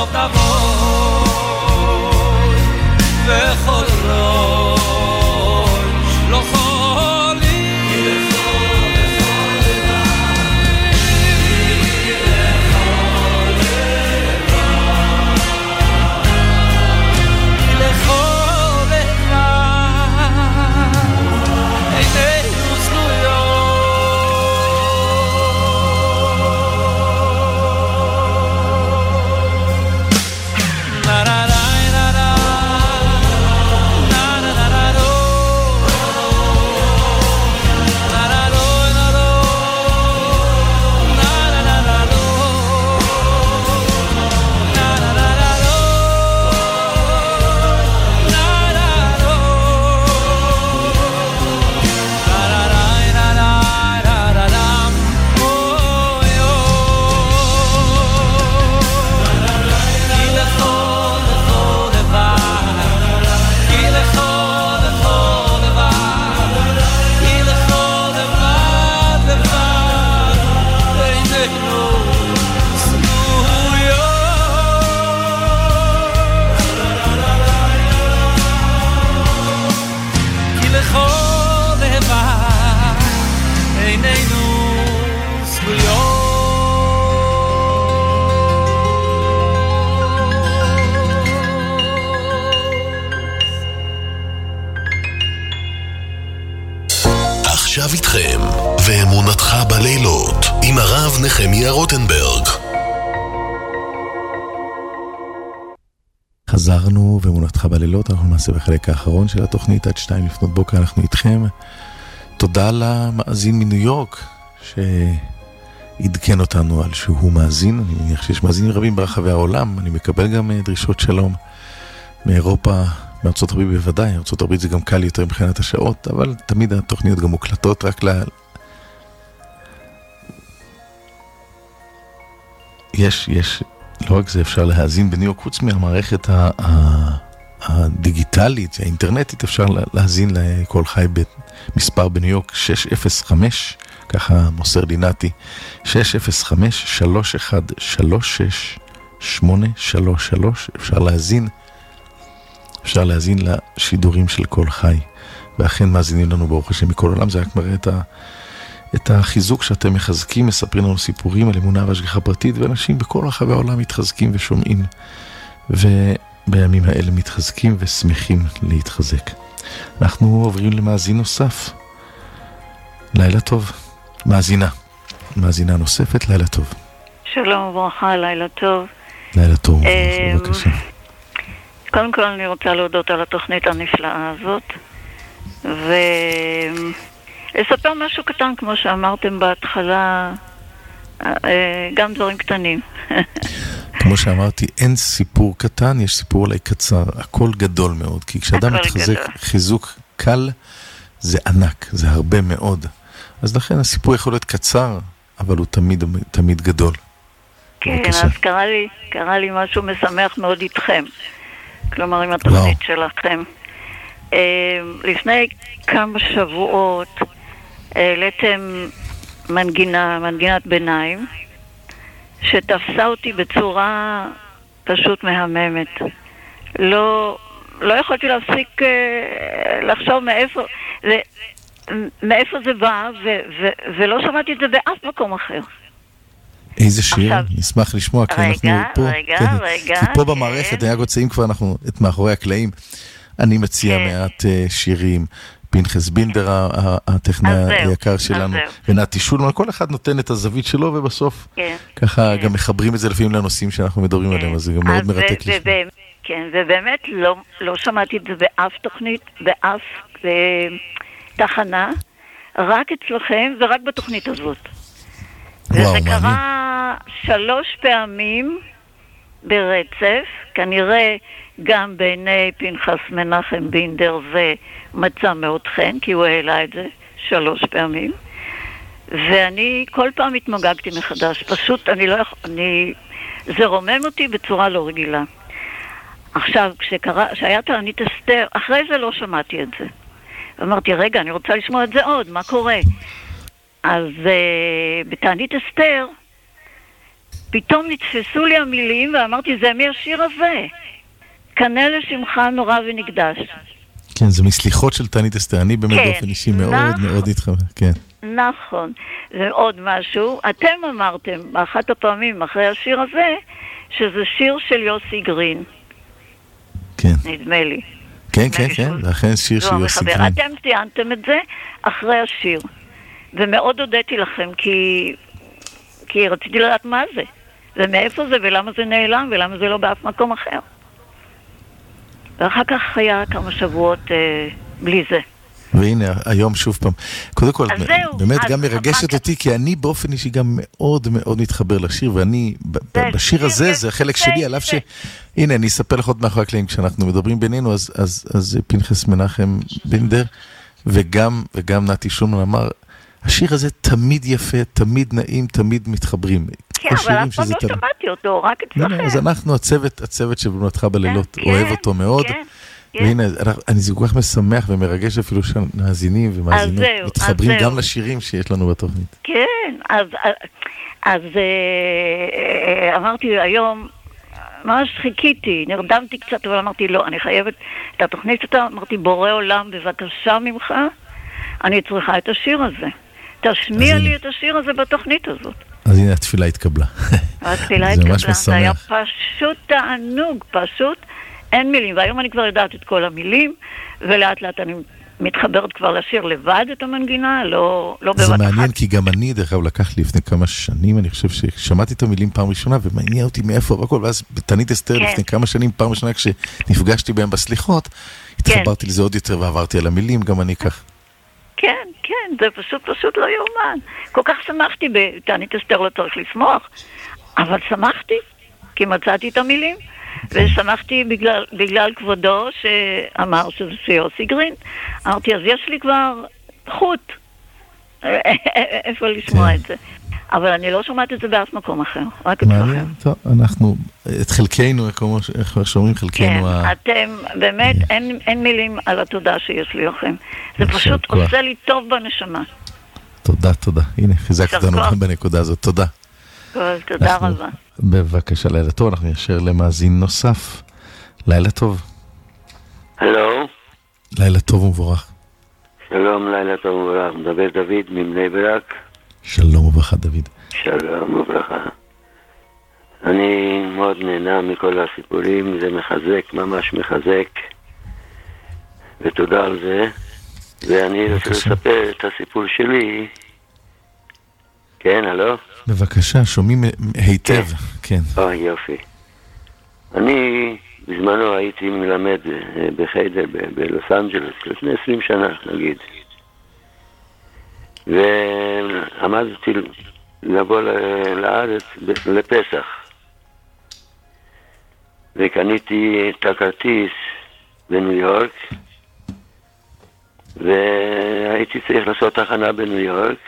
עכשיו איתכם, ואמונתך בלילות, עם הרב נחמיה רוטנברג. חזרנו, ואמונתך בלילות, אנחנו נעשה בחלק האחרון של התוכנית, עד שתיים לפנות בוקר אנחנו איתכם. תודה למאזין מניו יורק, שעדכן אותנו על שהוא מאזין. אני מניח שיש מאזינים רבים ברחבי העולם, אני מקבל גם דרישות שלום מאירופה, מארצות הברית בוודאי. ארצות הברית זה גם קל יותר מבחינת השעות, אבל תמיד התוכניות גם מוקלטות רק ל... יש, יש, לא רק זה, אפשר להאזין בניו יורק, חוץ מהמערכת הדיגיטלית, האינטרנטית, אפשר להאזין לכל חי במספר בניו יורק שש אפס חמש, ככה מוסר דינתי, שש אפס חמש שלוש אחת שלוש שש שמונה שלוש שלוש, אפשר להאזין, אפשר להאזין לשידורים של כל חי, ואכן מאזינים לנו ברוך השם מכל עולם. זה רק מראה את ה... את החיזוק שאתם מחזקים, מספרים לנו סיפורים על אמונה והשגחה פרטית, ואנשים בכל רחבי העולם מתחזקים ושומעים, ובימים האלה מתחזקים ושמחים להתחזק. אנחנו עוברים למאזין נוסף. לילה טוב. מאזינה. מאזינה נוספת, לילה טוב. שלום וברכה, לילה טוב. לילה טוב, בבקשה. קודם כל אני רוצה להודות על התוכנית הנפלאה הזאת, ו... לספר משהו קטן, כמו שאמרתם בהתחלה, גם דברים קטנים. כמו שאמרתי, אין סיפור קטן, יש סיפור אולי קצר, הכל גדול מאוד, כי כשאדם מתחזק חיזוק קל, זה ענק, זה הרבה מאוד. אז לכן הסיפור יכול להיות קצר, אבל הוא תמיד, תמיד גדול. כן, אז קרה לי, קרה לי משהו משמח מאוד איתכם. כלומר, עם התוכנית שלכם. לפני כמה שבועות, העליתם מנגינה, מנגינת ביניים, שתפסה אותי בצורה פשוט מהממת. לא, לא יכולתי להפסיק uh, לחשוב מאיפה, זה, מאיפה זה בא, ו, ו, ולא שמעתי את זה באף מקום אחר. איזה שיר? עכשיו, נשמח לשמוע, כי רגע, אנחנו פה. רגע, כן, רגע. כי פה במערכת, אני רוצה, אם כבר אנחנו את מאחורי הקלעים, אני מציע כן. מעט uh, שירים. פנחס בינדר, הטכנאי היקר שלנו, ונתי שולמן, כל אחד נותן את הזווית שלו, ובסוף ככה גם מחברים את זה לפעמים לנושאים שאנחנו מדברים עליהם, אז זה גם מאוד מרתק לשמוע. כן, ובאמת לא שמעתי את זה באף תוכנית, באף תחנה, רק אצלכם ורק בתוכנית הזאת. וזה קרה שלוש פעמים ברצף, כנראה גם בעיני פנחס מנחם בינדר זה מצא מאוד חן, כי הוא העלה את זה שלוש פעמים, ואני כל פעם התמוגגתי מחדש, פשוט אני לא יכול, אני, זה רומם אותי בצורה לא רגילה. עכשיו, כשקרה, כשהיה תענית אסתר, אחרי זה לא שמעתי את זה. ואמרתי, רגע, אני רוצה לשמוע את זה עוד, מה קורה? אז uh, בתענית אסתר, פתאום נתפסו לי המילים, ואמרתי, זה מי השיר הזה? קנה לשמך נורא ונקדש. כן, זה מסליחות של תענית אסתר, אני באמת כן, באופן אישי מאוד נכון. מאוד התחבר, כן. נכון. ועוד משהו, אתם אמרתם באחת הפעמים אחרי השיר הזה, שזה שיר של יוסי גרין. כן. נדמה לי. כן, כן, כן, זה אכן שיר של יוסי גרין. אתם ציינתם את זה אחרי השיר. ומאוד הודיתי לכם, כי, כי רציתי לדעת מה זה. ומאיפה זה, ולמה זה נעלם, ולמה זה לא באף מקום אחר. ואחר כך היה כמה שבועות אה, בלי זה. והנה, היום שוב פעם. קודם כל, זהו, באמת אז גם מרגשת אותי, כי אני באופן אישי גם מאוד מאוד מתחבר לשיר, ואני, בשיר הזה, זה החלק שלי, על אף ש... הנה, אני אספר לך עוד מאחורי הקלעים, כשאנחנו מדברים בינינו, אז, אז, אז פנחס מנחם בינדר, וגם, וגם נתי שולמן אמר, השיר הזה תמיד יפה, תמיד נעים, תמיד מתחברים. כן, אבל אף פעם לא שמעתי אותו, רק אצלכם. אז אנחנו, הצוות, הצוות של בנותך בלילות, אוהב אותו מאוד. והנה, אני זה כל כך משמח ומרגש אפילו שהנאזינים ומאזינות מתחברים גם לשירים שיש לנו בתוכנית. כן, אז אמרתי היום, ממש חיכיתי, נרדמתי קצת, אבל אמרתי לא, אני חייבת את התוכנית אותה, אמרתי בורא עולם בבקשה ממך, אני צריכה את השיר הזה. תשמיע לי את השיר הזה בתוכנית הזאת. אז הנה התפילה התקבלה. התפילה התקבלה, זה היה פשוט תענוג, פשוט אין מילים, והיום אני כבר יודעת את כל המילים, ולאט לאט אני מתחברת כבר לשיר לבד את המנגינה, לא, לא בבת אחת. זה מעניין, כי גם אני, דרך אגב, לקח לי לפני כמה שנים, אני חושב ששמעתי את המילים פעם ראשונה, ומעניין אותי מאיפה והכל, ואז בתענית אסתר לפני כמה שנים, פעם ראשונה כשנפגשתי בהם בסליחות, התחברתי לזה עוד יותר ועברתי על המילים, גם אני כך. כן, כן, זה פשוט פשוט לא יאומן. כל כך שמחתי בתענית אסתר, לא צריך לשמוח, אבל שמחתי, כי מצאתי את המילים, ושמחתי בגלל, בגלל כבודו שאמר שזה יוסי גרין. אמרתי, אז יש לי כבר חוט איפה לשמוע את זה. אבל אני לא שומעת את זה באף מקום אחר, רק אצלכם. טוב, אנחנו, את חלקנו, איך שאומרים חלקנו... כן, אתם, באמת, אין מילים על התודה שיש לי לכם. זה פשוט עושה לי טוב בנשמה. תודה, תודה. הנה, חיזקת אותנו גם בנקודה הזאת. תודה. תודה רבה. בבקשה, לילה טוב, אנחנו נשאר למאזין נוסף. לילה טוב. הלו. לילה טוב ומבורך. שלום, לילה טוב ומבורך. מדבר דוד מבני ברק. שלום וברכה, דוד. שלום וברכה. אני מאוד נהנה מכל הסיפורים, זה מחזק, ממש מחזק, ותודה על זה. ואני רוצה לספר את הסיפור שלי. כן, הלו? בבקשה, שומעים היטב. כן. אה, יופי. אני בזמנו הייתי מלמד בחיידר בלוס אנג'לס, לפני עשרים שנה, נגיד. ועמדתי לבוא לארץ לפסח. וקניתי את הכרטיס בניו יורק, והייתי צריך לעשות תחנה בניו יורק,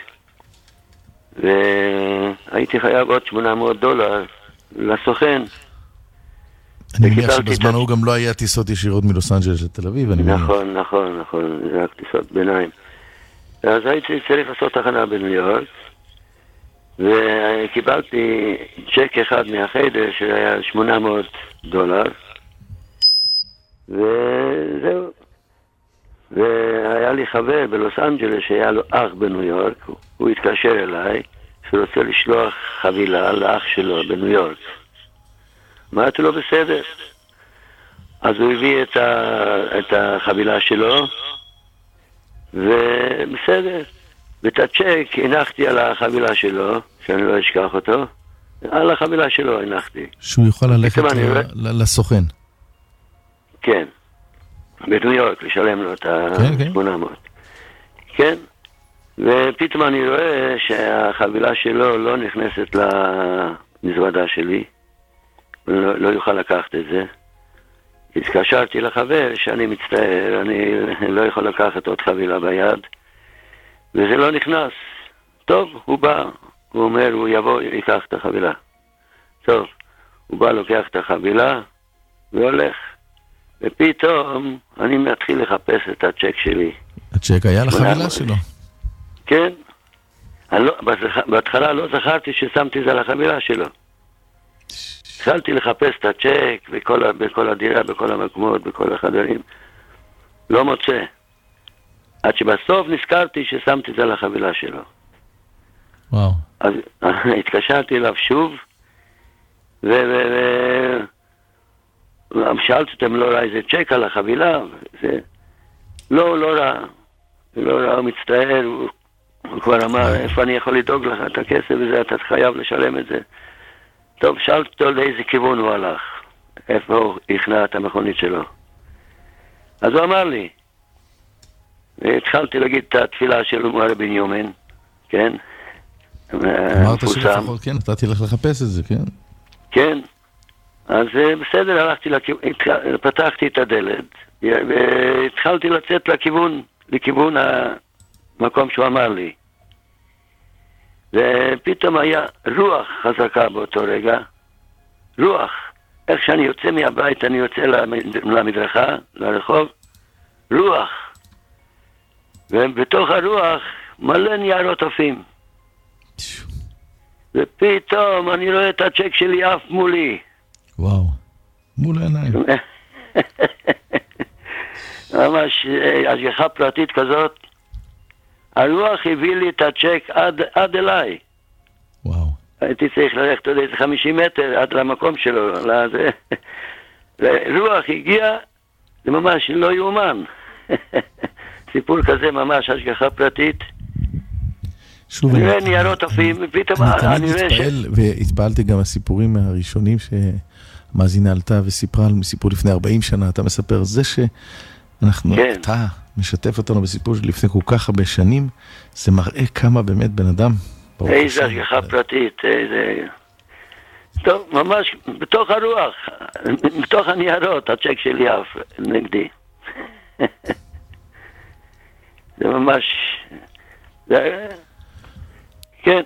והייתי חייב עוד שמונה מאות דולר לסוכן. אני מניח שבזמן הוא גם לא היה טיסות ישירות מלוס אנג'לס לתל אביב. נכון, נכון, נכון, זה רק טיסות ביניים. אז הייתי צריך לעשות תחנה בניו יורק, וקיבלתי צ'ק אחד מהחיידר שהיה שמונה מאות דולר, וזהו. והיה לי חבר בלוס אנג'לס שהיה לו אח בניו יורק, הוא התקשר אליי שהוא רוצה לשלוח חבילה לאח שלו בניו יורק. אמרתי לו בסדר. אז הוא הביא את, ה, את החבילה שלו, ובסדר. ואת הצ'ק הנחתי על החבילה שלו, שאני לא אשכח אותו, על החבילה שלו הנחתי. שהוא יוכל ללכת ל- לסוכן. כן. בניו יורק, לשלם לו את ה-שמונה מאות. כן. ופתאום אני רואה שהחבילה שלו לא נכנסת למזוודה שלי. לא, לא יוכל לקחת את זה. התקשרתי לחבר שאני מצטער, אני לא יכול לקחת עוד חבילה ביד, וזה לא נכנס. טוב, הוא בא, הוא אומר, הוא יבוא, ייקח את החבילה. טוב, הוא בא, לוקח את החבילה, והולך. ופתאום אני מתחיל לחפש את הצ'ק שלי. הצ'ק היה לחבילה שלו? כן. לא, בהתחלה לא זכרתי ששמתי את זה לחבילה שלו. התחלתי לחפש את הצ'ק בכל, בכל הדירה, בכל המקומות, בכל החדרים. לא מוצא. עד שבסוף נזכרתי ששמתי את זה על החבילה שלו. וואו. אז התקשרתי אליו שוב, ושאלתי אותם, לא ראה איזה צ'ק על החבילה, זה... לא, לא ראה, לא ראה, הוא מצטער, הוא, הוא כבר אמר, איפה אני יכול לדאוג לך את הכסף וזה, אתה חייב לשלם את זה. טוב, שאלתי אותו לאיזה כיוון הוא הלך, איפה הוא הכנע את המכונית שלו. אז הוא אמר לי, והתחלתי להגיד את התפילה של מוהר בנימין, כן? אמרת שלפחות, כן, נתתי לך לחפש את זה, כן? כן, אז בסדר, הלכתי לכיוון, פתחתי את הדלת, והתחלתי לצאת לכיוון, לכיוון המקום שהוא אמר לי. ופתאום היה רוח חזקה באותו רגע, רוח. איך שאני יוצא מהבית, אני יוצא למדרכה, לרחוב, רוח. ובתוך הרוח מלא ניירות עפים. ופתאום אני רואה את הצ'ק שלי עף מולי. וואו, מול העיניים. ממש השגחה פרטית כזאת. הרוח הביא לי את הצ'ק עד, עד אליי. וואו. הייתי צריך ללכת עוד איזה חמישים מטר עד למקום שלו. לזה. רוח הגיע, זה ממש לא יאומן. סיפור כזה ממש השגחה פרטית. שוב, אני רואה ניירות עפים, ופתאום אני תמיד מתפעל, והתפעלתי גם הסיפורים הראשונים שמאזינה עלתה וסיפרה על סיפור לפני ארבעים שנה, אתה מספר, זה שאנחנו, אתה משתף אותנו בסיפור של לפני כל כך הרבה שנים, זה מראה כמה באמת בן אדם. איזה השגחה פרטית, איזה... טוב, ממש בתוך הרוח, בתוך הניירות, הצ'ק שלי אף נגדי. זה ממש... כן.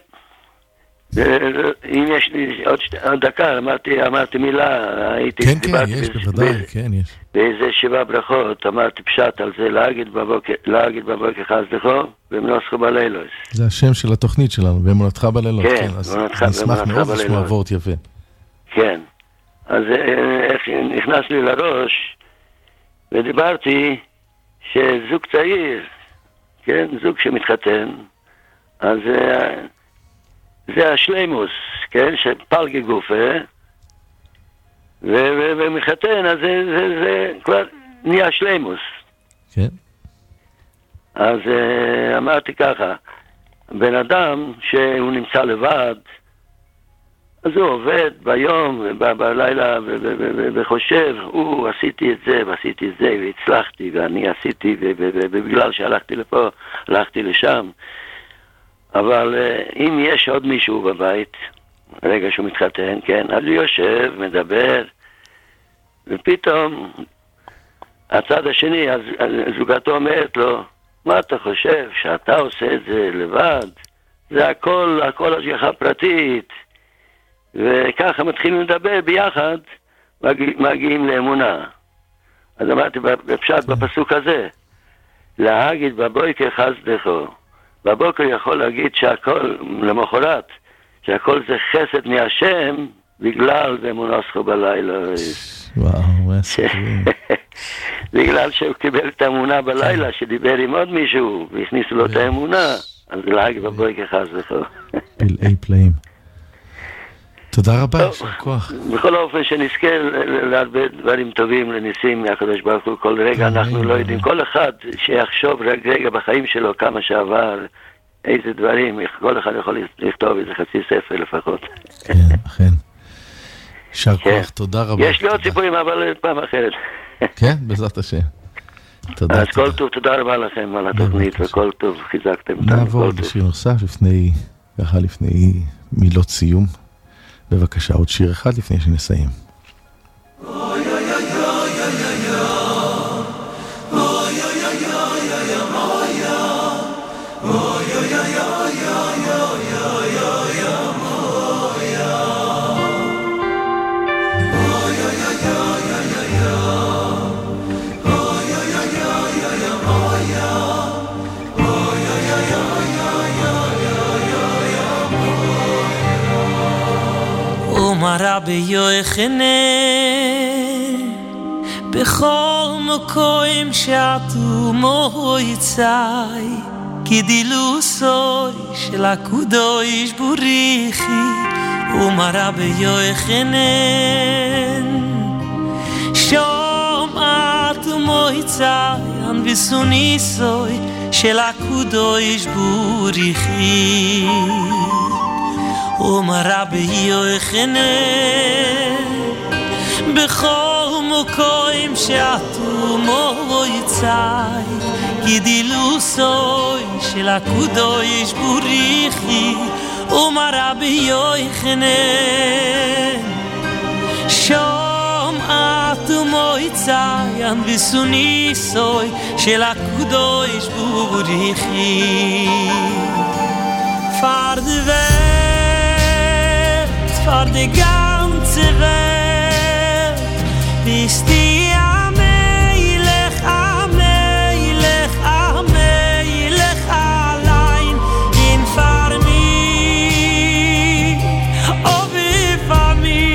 אם יש לי עוד דקה, אמרתי מילה, הייתי... כן, כן, יש, בוודאי, כן, יש. באיזה שבע ברכות, אמרתי פשט על זה, להגיד בבוקר חסדכו, ואמונתך בלילות. זה השם של התוכנית שלנו, ואמונתך בלילות. כן, אז נשמח מאוד לשמוע וורט יפה. כן. אז איך נכנס לי לראש, ודיברתי שזוג צעיר, כן, זוג שמתחתן, אז זה השלימוס, כן, שפלגי גופה, ומתחתן, אז זה כבר נהיה שלימוס. כן. אז אמרתי ככה, בן אדם שהוא נמצא לבד, אז הוא עובד ביום, בלילה, וחושב, הוא, עשיתי את זה, ועשיתי את זה, והצלחתי, ואני עשיתי, ובגלל שהלכתי לפה, הלכתי לשם. אבל אם יש עוד מישהו בבית, רגע שהוא מתחתן, כן, אז הוא יושב, מדבר, ופתאום הצד השני, אז זוגתו אומרת לו, מה אתה חושב, שאתה עושה את זה לבד? זה הכל, הכל השגחה פרטית. וככה מתחילים לדבר ביחד, מגיעים לאמונה. אז אמרתי בפשט בפסוק הזה, להגיד בבוקר חסדכו. בבוקר יכול להגיד שהכל, למחרת, שהכל זה חסד מהשם, בגלל ואמונתך בלילה. וואו, מה סיפורים. בגלל שהוא קיבל את האמונה בלילה, שדיבר עם עוד מישהו, והכניסו לו את האמונה, אז להגיד בבוקר חסדכו. פלאי פלאים. תודה רבה, יישר כוח. בכל אופן שנזכה להרבה דברים טובים לניסים מהקדוש ברוך הוא, כל רגע אנחנו לא יודעים, כל אחד שיחשוב רגע בחיים שלו כמה שעבר, איזה דברים, כל אחד יכול לכתוב איזה חצי ספר לפחות. כן, אכן. יישר כוח, תודה רבה. יש לי עוד סיפורים, אבל פעם אחרת. כן, בעזרת השם. תודה. אז כל טוב, תודה רבה לכם על התוכנית, וכל טוב, חיזקתם. נעבור לשיר נוסף לפני, ככה לפני מילות סיום. בבקשה, עוד שיר אחד לפני שנסיים. רבי יוחנן בכל mokoim shatu moitzai kidilu soy shel akudosh burichi umara beyochenen shom at moitzai an visuni soy shel akudosh burichi umara beyochenen bechol mokoim shatu moitzai gidilu soy shel akudosh burichi umara beyochenen shom at moitzai an visuni soy shel akudosh burichi far de welt far de ganze welt bist die amelech amelech amelech allein in far mi obi far mi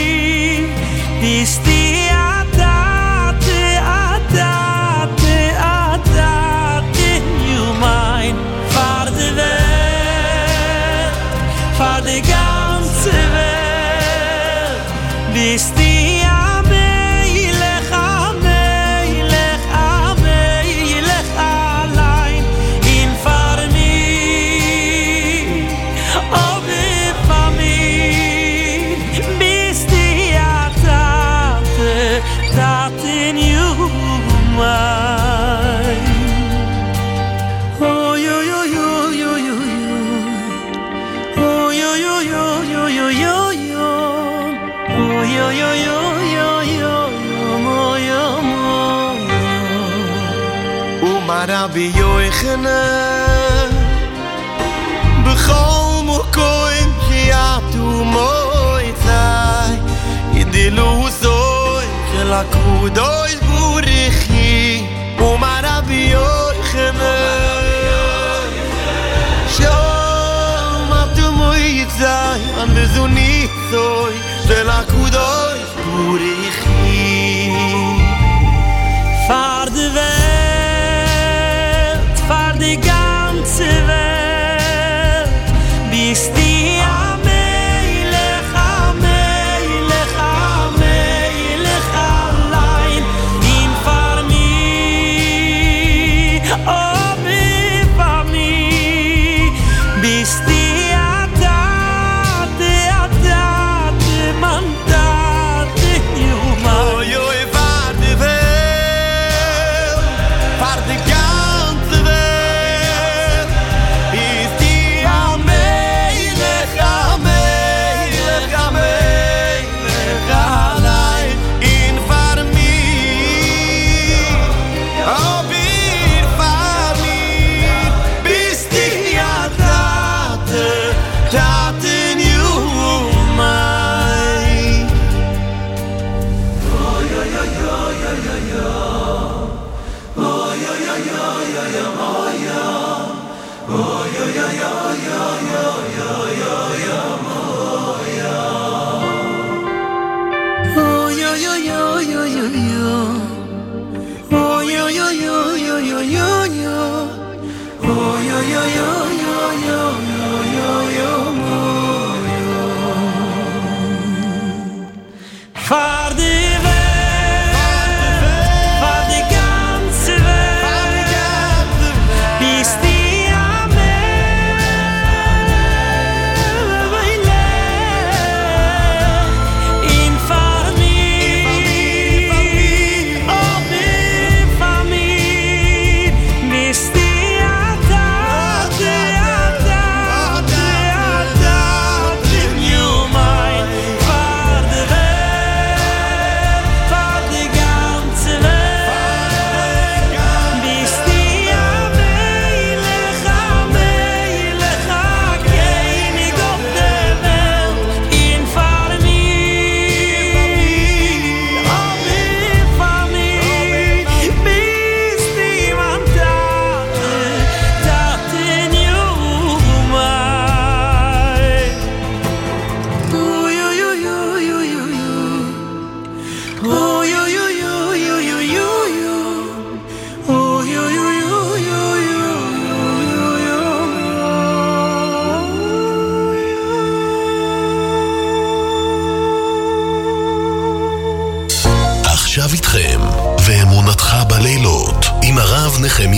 bist die atate atate atate you mine far de welt far de ganze welt bist die Rabbi Yochanan bechol mokoim shiatu moitzai idilu soy shel akudosh burichi umar Rabbi Yochanan shom atu moitzai an bezuni soy shel akudosh burichi far de die ganze Welt bist die amelech amelech amelech allein in far mi obi far mi bist die atate atate mantate yuma yo e far de welt far de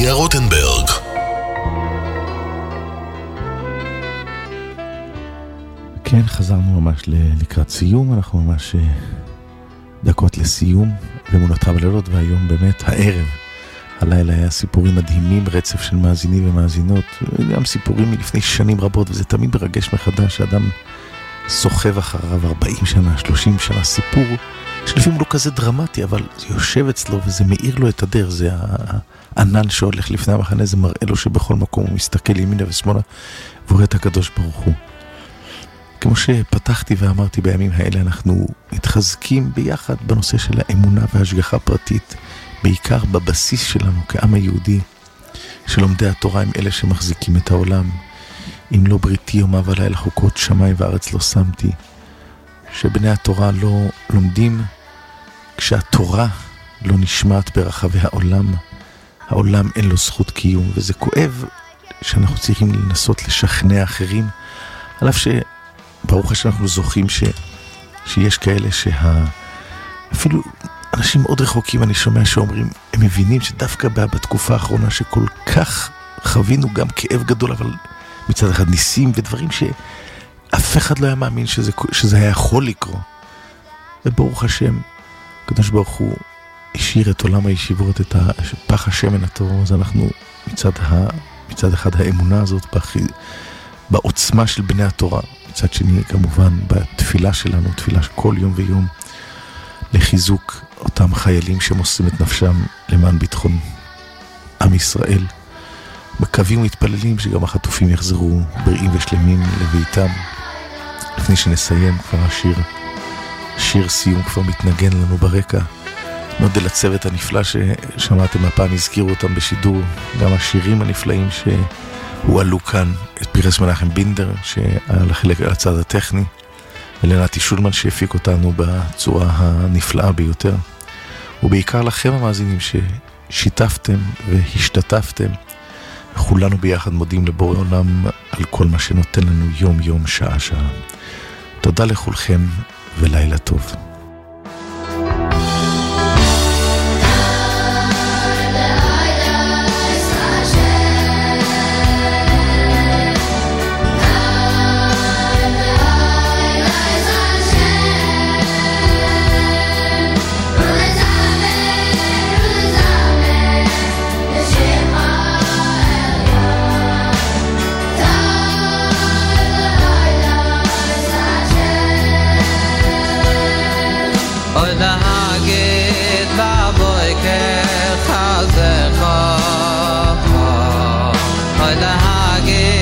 נחמיה רוטנברג. כן, חזרנו ממש לקראת סיום, אנחנו ממש דקות לסיום באמונתך בלילות, והיום באמת הערב, הלילה היה סיפורים מדהימים, רצף של מאזינים ומאזינות, גם סיפורים מלפני שנים רבות, וזה תמיד מרגש מחדש שאדם סוחב אחריו ארבעים שנה, שלושים שנה, סיפור שלפעמים לא כזה דרמטי, אבל זה יושב אצלו וזה מאיר לו את הדרך, זה הענן שהולך לפני המחנה, זה מראה לו שבכל מקום הוא מסתכל ימינה ושמאלה ורואה את הקדוש ברוך הוא. כמו שפתחתי ואמרתי, בימים האלה אנחנו מתחזקים ביחד בנושא של האמונה וההשגחה פרטית, בעיקר בבסיס שלנו כעם היהודי, שלומדי התורה הם אלה שמחזיקים את העולם. אם לא בריתי יומה ולילה חוקות שמיים וארץ לא שמתי, שבני התורה לא לומדים כשהתורה לא נשמעת ברחבי העולם, העולם אין לו זכות קיום, וזה כואב שאנחנו צריכים לנסות לשכנע אחרים, על אף שברוך השם אנחנו זוכים ש... שיש כאלה שה... אפילו אנשים מאוד רחוקים, אני שומע שאומרים, הם מבינים שדווקא בתקופה האחרונה שכל כך חווינו גם כאב גדול, אבל מצד אחד ניסים ודברים שאף אחד לא היה מאמין שזה, שזה היה יכול לקרות. וברוך השם, הקדוש ברוך הוא השאיר את עולם הישיבות, את פח השמן הטהור, אז אנחנו מצד, ה, מצד אחד האמונה הזאת, בח, בעוצמה של בני התורה, מצד שני כמובן בתפילה שלנו, תפילה כל יום ויום, לחיזוק אותם חיילים שמוסרים את נפשם למען ביטחון עם ישראל. מקווים ומתפללים שגם החטופים יחזרו בריאים ושלמים לביתם. לפני שנסיים כבר השיר, שיר סיום כבר מתנגן לנו ברקע. נודה לצוות הנפלא ששמעתם הפעם, הזכירו אותם בשידור, גם השירים הנפלאים שהועלו כאן, את פירס מנחם בינדר שהיה לחלק על הצד הטכני, ולנתי שולמן שהפיק אותנו בצורה הנפלאה ביותר, ובעיקר לכם המאזינים ששיתפתם והשתתפתם, וכולנו ביחד מודים לבורא עולם על כל מה שנותן לנו יום יום, שעה שעה. תודה לכולכם ולילה טוב. Oy la hage